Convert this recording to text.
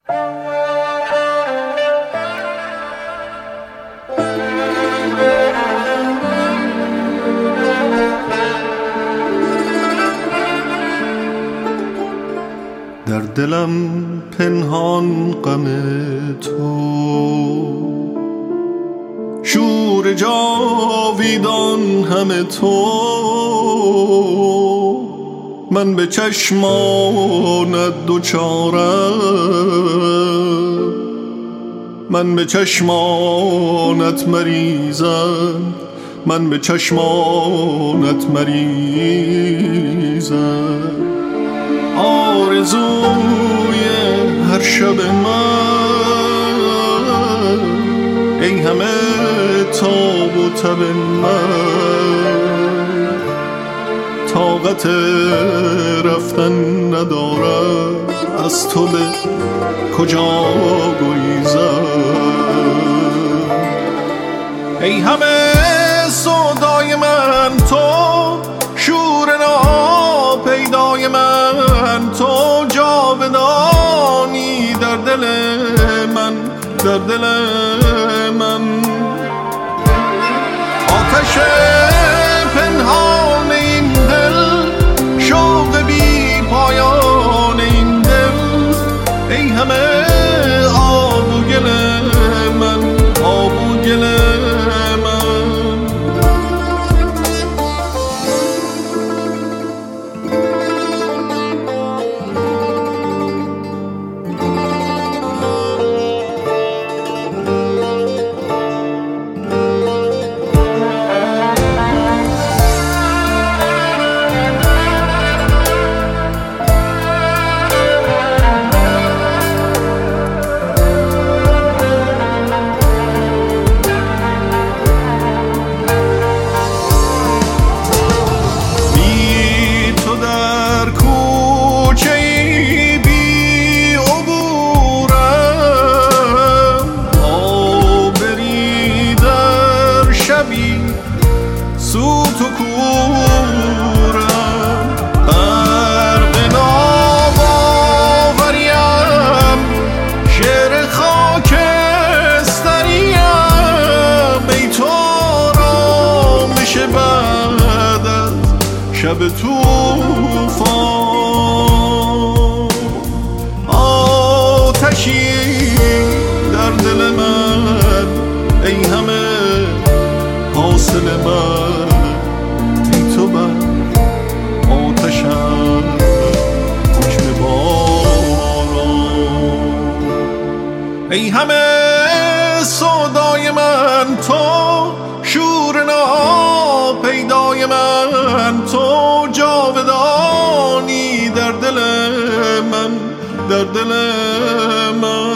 در دلم پنهان غم تو، شور جاویدان همه تو. من به چشمانت دوچارم، من به چشمانت مریزم، من به چشمانت مریزم. آرزوی هر شب من، ای همه تاب و تب من، طاقت رفتن ندارم، از تو به کجا گریزم. ای همه سودای من تو، شور ناپیدای من تو، جاودانی در دل من، در دل من. آتش پنهان این دل، شوق بی پایان این دل. ای همه آب و گل من، آب و گل من. سوت و کورم، غرق ناباوریم، شعر خاکستریم. ای تو آرامش بعد از شب طوفان، آتشی در دل من، ای همه حاصل من. ای تو بر آتشم حکم باران. ای همه سودای من تو، شور ناپیدای من تو، جاودانی در دل من، در دل من.